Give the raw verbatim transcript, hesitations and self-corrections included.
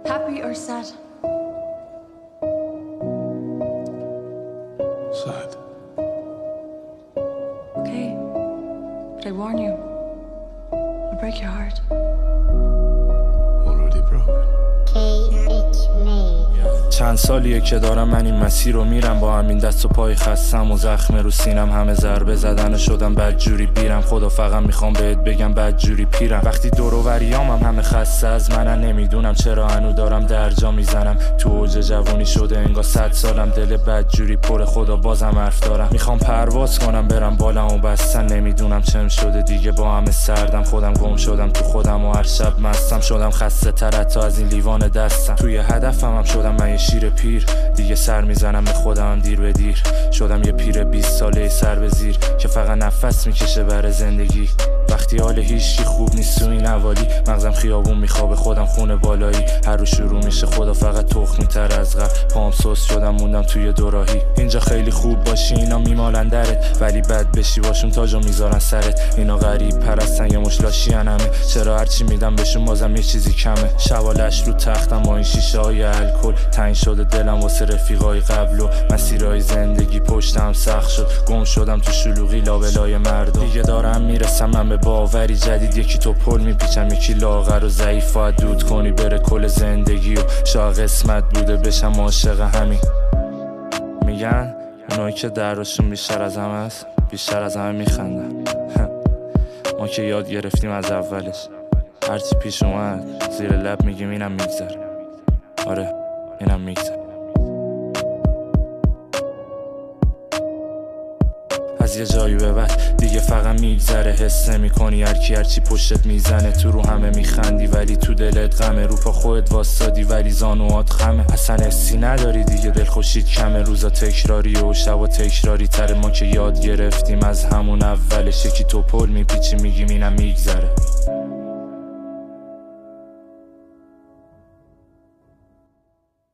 Happy or sad? Sad. Okay, but I warn you, I'll break your heart. Already broken. چند سالیه که دارم من این مسیر رو میرم، با همین دست و پای خستم و زخم رو سینم، همه ضربه زدن شدم بدجوری بیرم. خدا فقط میخوام بهت بگم بدجوری پیرم. وقتی دور و بریام هم همه خسته از منن، نمیدونم چرا هنو دارم درجا میزنم. تو اوج جوونی شده انگار صد سالم، دل بدجوری پر، خدا بازم حرف دارم. میخوام پرواز کنم برم بالامو بستن، نمیدونم چم شده دیگه با همه سردم. خودم گم شدم تو خودم و هر شب مستم، شدم خسته تر حتی از این لیوان دستم. توی هدفم هم شدم من یه شیر پیر، دیگه سر میزنم به خودم دیر به دیر. شدم یه پیر بیست ساله سر به زیر که فقط نفس میکشه بر زندگی. وقتی حال هیچی خوب نیست تو این حوالی، مغزم خیابون میخوابه خودم خونه بالایی. هر رو شروع میشه خدا فقط تخمی تر از قبل، پام سوس شدم موندم توی دوراهی. اینجا خیلی خوب باشی اینا میمالن درت، ولی بد بشی باشون تاجو میذارن سرت. اینا غریب پرستن یا مشلاشی همه، چرا هرچی میدم بهشون بازم یه چیزی کمه. شوالش رو تختم با این شیشه های الکل، تنگ شده دلم واسه رفیقای قبل و مسیرهای زندگی پشتم سخت شد. گم شدم تو شلوغی لابلای مردم، دیگه دارم میرسم من به باوری جدید. یکی تو پل میپیچم یکی لاغر و ضعیف، باید دود کنی بره کل زندگی و شاید قسمت بوده بشم عاشق همین. میگن اونایی که درشون بیشتر از همه است بیشتر از همه میخندن. ما که یاد گرفتیم از اولش، هرچی پیش اومد زیر لب میگیم اینم میگذره. آره اینم میگذره. از یه جایی به بعد دیگه فقط میگذره، حس نمی‌کنی هر کی هرچی پشتت میزنه. تو رو همه میخندی ولی تو دلت غمه، رو پا خودت واسادی ولی زانوات خمه. اصلا حسی نداری دیگه، دل خوشید کمه، روزا تکراری و شبا تکراری تره. ما که یاد گرفتیم از همون اولش، یکی تو پل میپیچی میگیم اینم میگذره.